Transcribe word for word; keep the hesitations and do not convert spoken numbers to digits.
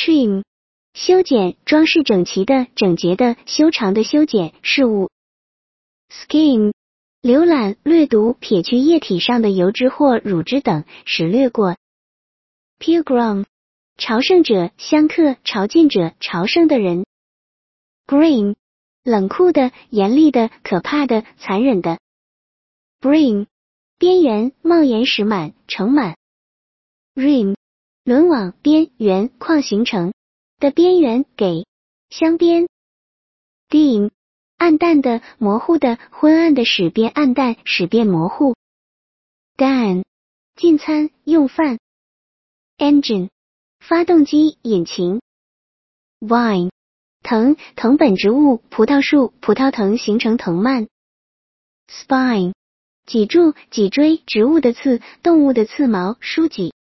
trim 修剪，装饰整齐的、整洁的、修长的修剪事物。skim 浏览、略读、撇去液体上的油脂或乳汁等，使略过。pilgrim 朝圣者、香客、朝觐者、朝圣的人。grim 冷酷的、严厉的、可怕的、残忍的。brim 边缘、冒烟实满、盛满。rim 轮网、边缘、框形成的边缘，给镶边。dim 暗淡的、模糊的、昏暗的，使变暗淡，使变模糊。dine 进餐、用饭。engine 发动机、引擎。vine 藤、藤本植物、葡萄树、葡萄藤形成藤蔓。spine 脊柱、脊椎、植物的刺、动物的刺毛、梳脊。